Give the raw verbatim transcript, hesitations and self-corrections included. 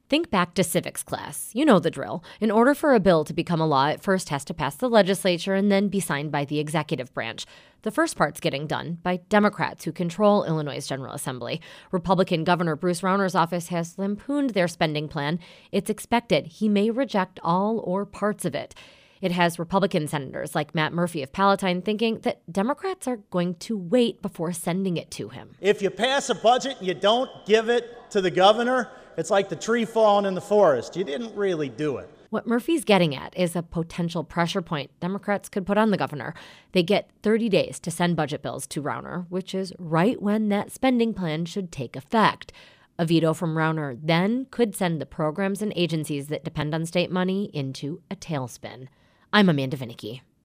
Think back to civics class. You know the drill. In order for a bill to become a law, it first has to pass the legislature and then be signed by the executive branch. The first part's getting done by Democrats who control Illinois' General Assembly. Republican Governor Bruce Rauner's office has lampooned their spending plan. It's expected he may reject all or parts of it. It has Republican senators like Matt Murphy of Palatine thinking that Democrats are going to wait before sending it to him. If you pass a budget and you don't give it to the governor, it's like the tree falling in the forest. You didn't really do it. What Murphy's getting at is a potential pressure point Democrats could put on the governor. They get thirty days to send budget bills to Rauner, which is right when that spending plan should take effect. A veto from Rauner then could send the programs and agencies that depend on state money into a tailspin. I'm Amanda Vinicky.